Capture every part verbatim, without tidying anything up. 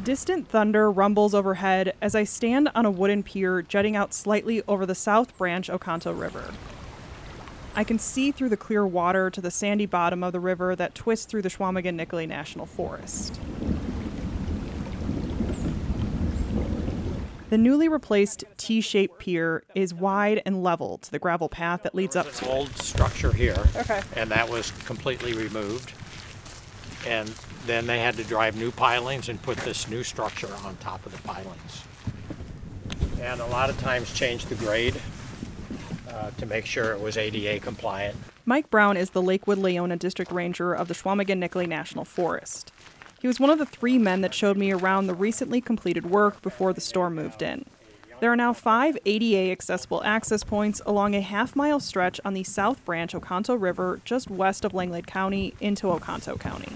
Distant thunder rumbles overhead as I stand on a wooden pier jutting out slightly over the South Branch Oconto River. I can see through the clear water to the sandy bottom of the river that twists through the Chequamegon-Nicolet National Forest. The newly replaced T-shaped pier is wide and level to the gravel path that leads up to an old structure here, okay. And that was completely removed. And then they had to drive new pilings and put this new structure on top of the pilings. And a lot of times change the grade uh, to make sure it was A D A compliant. Mike Brown is the Lakewood-Leona District Ranger of the Chequamegon-Nicolet National Forest. He was one of the three men that showed me around the recently completed work before the storm moved in. There are now five A D A accessible access points along a half-mile stretch on the South Branch Oconto River just west of Langlade County into Oconto County.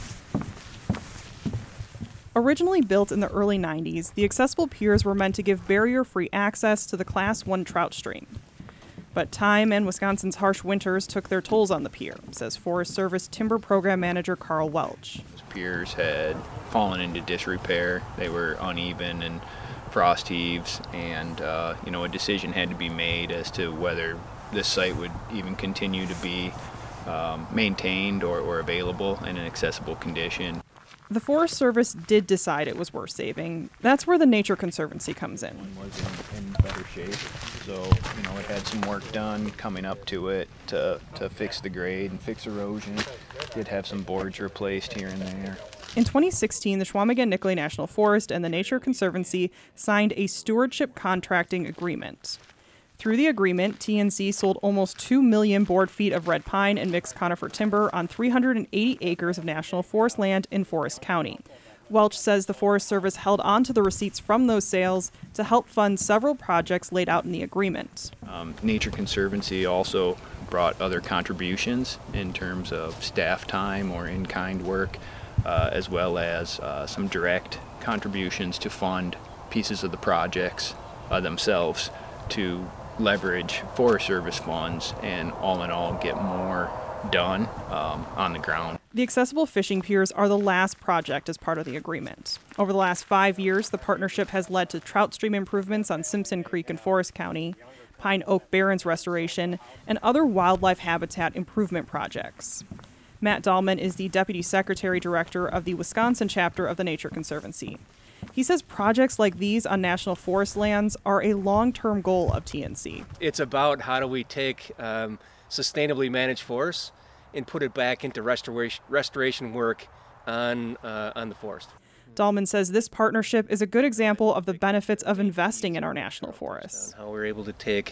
Originally built in the early nineties, the accessible piers were meant to give barrier-free access to the Class one trout stream. But time and Wisconsin's harsh winters took their tolls on the pier, says Forest Service Timber Program Manager Carl Welch. Those piers had fallen into disrepair. They were uneven and frost heaves, and uh, you know, a decision had to be made as to whether this site would even continue to be um, maintained or, or available in an accessible condition. The Forest Service did decide it was worth saving. That's where the Nature Conservancy comes in. One was in, in better shape, so you know, it had some work done coming up to it to, to fix the grade and fix erosion. Did have some boards replaced here and there. In twenty sixteen, the Chequamegon-Nicolet National Forest and the Nature Conservancy signed a stewardship contracting agreement. Through the agreement, T N C sold almost two million board feet of red pine and mixed conifer timber on three hundred eighty acres of national forest land in Forest County. Welch says the Forest Service held on to the receipts from those sales to help fund several projects laid out in the agreement. Um, Nature Conservancy also brought other contributions in terms of staff time or in-kind work, uh, as well as uh, some direct contributions to fund pieces of the projects uh, themselves to leverage Forest Service funds and all in all get more done um, on the ground. The accessible fishing piers are the last project as part of the agreement. Over the last five years, the partnership has led to trout stream improvements on Simpson Creek in Forest County, Pine Oak Barrens restoration, and other wildlife habitat improvement projects. Matt Dahlman is the Deputy Secretary Director of the Wisconsin chapter of the Nature Conservancy. He says projects like these on national forest lands are a long-term goal of T N C. It's about how do we take um, sustainably managed forests and put it back into restoration restoration work on uh, on the forest. Dahlman says this partnership is a good example of the benefits of investing in our national forests. How we're able to take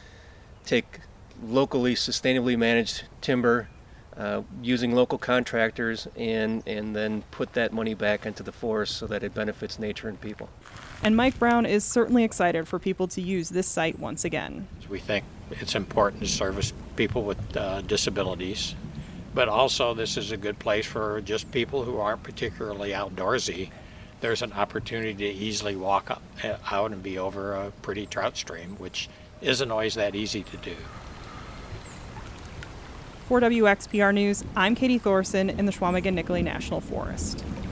take locally sustainably managed timber, Uh, using local contractors, and, and then put that money back into the forest so that it benefits nature and people. And Mike Brown is certainly excited for people to use this site once again. We think it's important to service people with uh, disabilities, but also this is a good place for just people who aren't particularly outdoorsy. There's an opportunity to easily walk up, uh, out and be over a pretty trout stream, which isn't always that easy to do. For W X P R News, I'm Katie Thorson in the Chequamegon-Nicolet National Forest.